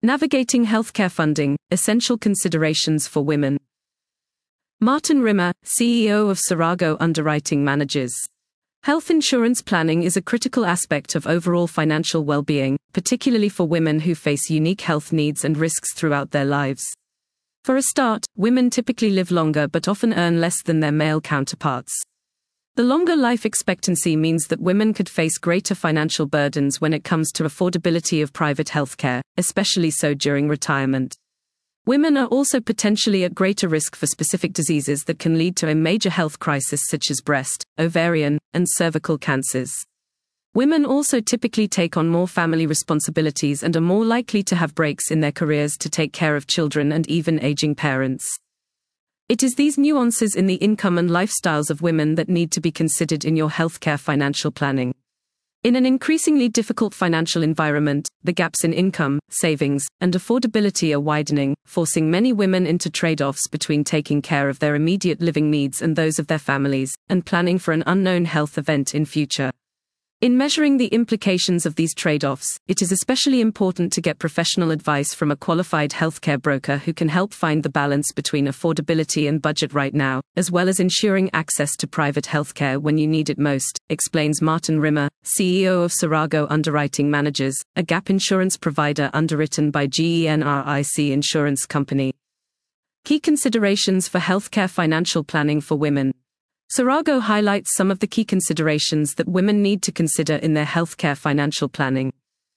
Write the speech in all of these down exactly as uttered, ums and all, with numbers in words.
Navigating Healthcare Funding, Essential Considerations for Women. Martin Rimmer, C E O of Sarago Underwriting Managers. Health insurance planning is a critical aspect of overall financial well-being, particularly for women who face unique health needs and risks throughout their lives. For a start, women typically live longer but often earn less than their male counterparts. The longer life expectancy means that women could face greater financial burdens when it comes to affordability of private healthcare, especially so during retirement. Women are also potentially at greater risk for specific diseases that can lead to a major health crisis such as breast, ovarian, and cervical cancers. Women also typically take on more family responsibilities and are more likely to have breaks in their careers to take care of children and even aging parents. It is these nuances in the income and lifestyles of women that need to be considered in your healthcare financial planning. In an increasingly difficult financial environment, the gaps in income, savings, and affordability are widening, forcing many women into trade-offs between taking care of their immediate living needs and those of their families, and planning for an unknown health event in future. In measuring the implications of these trade-offs, it is especially important to get professional advice from a qualified healthcare broker who can help find the balance between affordability and budget right now, as well as ensuring access to private healthcare when you need it most, explains Martin Rimmer, C E O of Sarago Underwriting Managers, a gap insurance provider underwritten by Genric Insurance Company. Key considerations for healthcare financial planning for women. Sarago highlights some of the key considerations that women need to consider in their healthcare financial planning.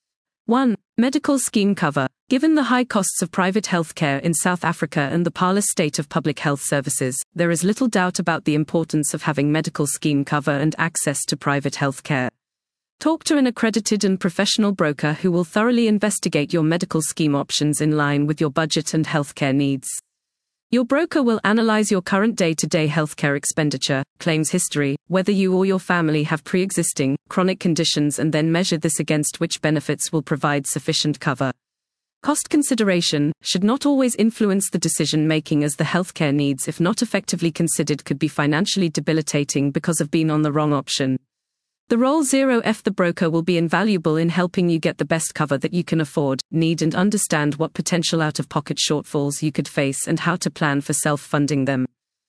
one. Medical scheme cover. Given the high costs of private healthcare in South Africa and the parlous state of public health services, there is little doubt about the importance of having medical scheme cover and access to private healthcare. Talk to an accredited and professional broker who will thoroughly investigate your medical scheme options in line with your budget and healthcare needs. Your broker will analyze your current day-to-day healthcare expenditure, claims history, whether you or your family have pre-existing, chronic conditions, and then measure this against which benefits will provide sufficient cover. Cost consideration should not always influence the decision-making, as the healthcare needs, if not effectively considered, could be financially debilitating because of being on the wrong option. The role zero F the broker will be invaluable in helping you get the best cover that you can afford, need, and understand what potential out-of-pocket shortfalls you could face and how to plan for self-funding them.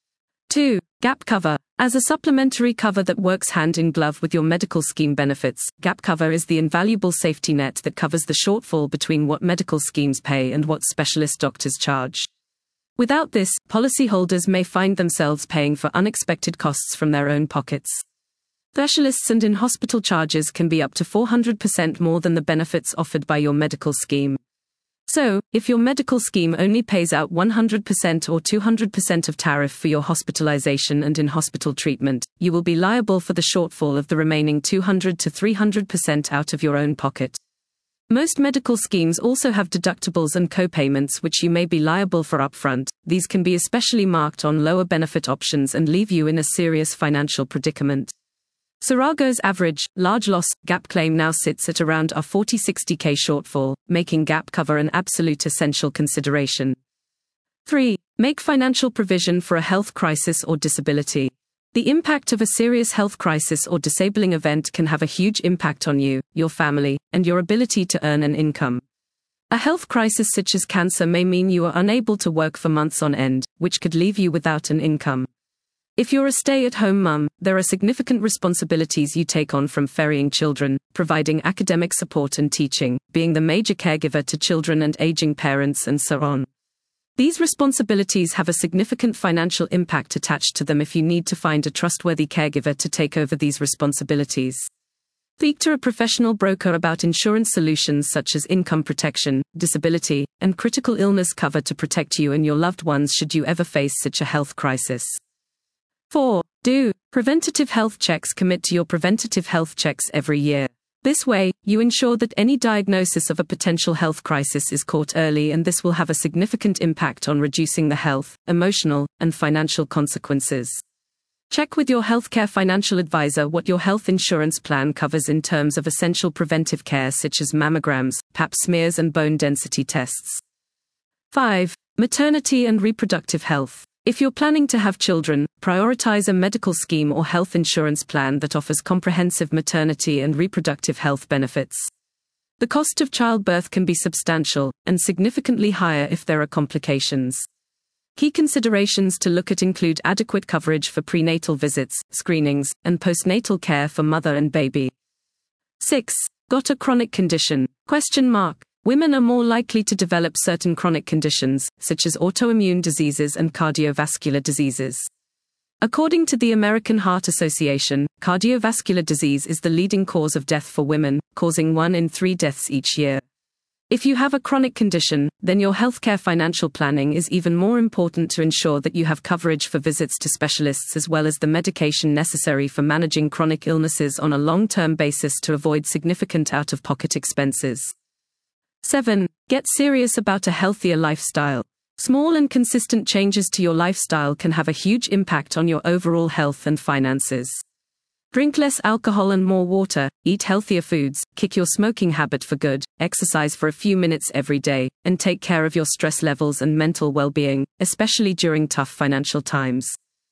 two. Gap cover. As a supplementary cover that works hand in glove with your medical scheme benefits, gap cover is the invaluable safety net that covers the shortfall between what medical schemes pay and what specialist doctors charge. Without this, policyholders may find themselves paying for unexpected costs from their own pockets. Specialists and in-hospital charges can be up to four hundred percent more than the benefits offered by your medical scheme. So, if your medical scheme only pays out one hundred percent or two hundred percent of tariff for your hospitalization and in-hospital treatment, you will be liable for the shortfall of the remaining two hundred to three hundred percent out of your own pocket. Most medical schemes also have deductibles and co-payments which you may be liable for upfront. These can be especially marked on lower benefit options and leave you in a serious financial predicament. Sarago's average, large loss, gap claim now sits at around a forty to sixty K shortfall, making gap cover an absolute essential consideration. three. Make financial provision for a health crisis or disability. The impact of a serious health crisis or disabling event can have a huge impact on you, your family, and your ability to earn an income. A health crisis such as cancer may mean you are unable to work for months on end, which could leave you without an income. If you're a stay-at-home mum, there are significant responsibilities you take on, from ferrying children, providing academic support and teaching, being the major caregiver to children and aging parents, and so on. These responsibilities have a significant financial impact attached to them if you need to find a trustworthy caregiver to take over these responsibilities. Speak to a professional broker about insurance solutions such as income protection, disability, and critical illness cover to protect you and your loved ones should you ever face such a health crisis. four. Do preventative health checks. Commit to your preventative health checks every year. This way, you ensure that any diagnosis of a potential health crisis is caught early, and this will have a significant impact on reducing the health, emotional, and financial consequences. Check with your healthcare financial advisor what your health insurance plan covers in terms of essential preventive care such as mammograms, pap smears, and bone density tests. five. Maternity and reproductive health. If you're planning to have children, prioritize a medical scheme or health insurance plan that offers comprehensive maternity and reproductive health benefits. The cost of childbirth can be substantial, and significantly higher if there are complications. Key considerations to look at include adequate coverage for prenatal visits, screenings, and postnatal care for mother and baby. six. Got a chronic condition? Question mark. Women are more likely to develop certain chronic conditions, such as autoimmune diseases and cardiovascular diseases. According to the American Heart Association, cardiovascular disease is the leading cause of death for women, causing one in three deaths each year. If you have a chronic condition, then your healthcare financial planning is even more important to ensure that you have coverage for visits to specialists as well as the medication necessary for managing chronic illnesses on a long-term basis to avoid significant out-of-pocket expenses. seven. Get serious about a healthier lifestyle. Small and consistent changes to your lifestyle can have a huge impact on your overall health and finances. Drink less alcohol and more water, eat healthier foods, kick your smoking habit for good, exercise for a few minutes every day, and take care of your stress levels and mental well-being, especially during tough financial times.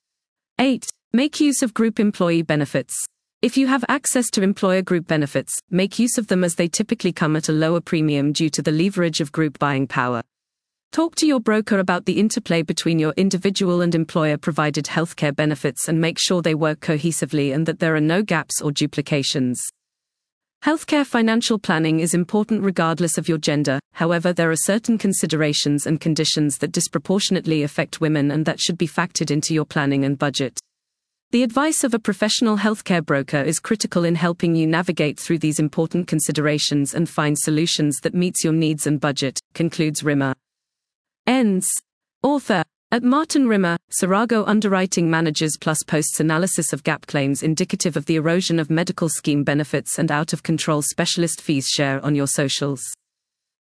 eight. Make use of group employee benefits. If you have access to employer group benefits, make use of them as they typically come at a lower premium due to the leverage of group buying power. Talk to your broker about the interplay between your individual and employer-provided healthcare benefits and make sure they work cohesively and that there are no gaps or duplications. Healthcare financial planning is important regardless of your gender, however, there are certain considerations and conditions that disproportionately affect women and that should be factored into your planning and budget. The advice of a professional healthcare broker is critical in helping you navigate through these important considerations and find solutions that meets your needs and budget, concludes Rimmer. Ends. Author. At Martin Rimmer, Sarago Underwriting Managers Plus posts analysis of gap claims indicative of the erosion of medical scheme benefits and out-of-control specialist fees. Share on your socials.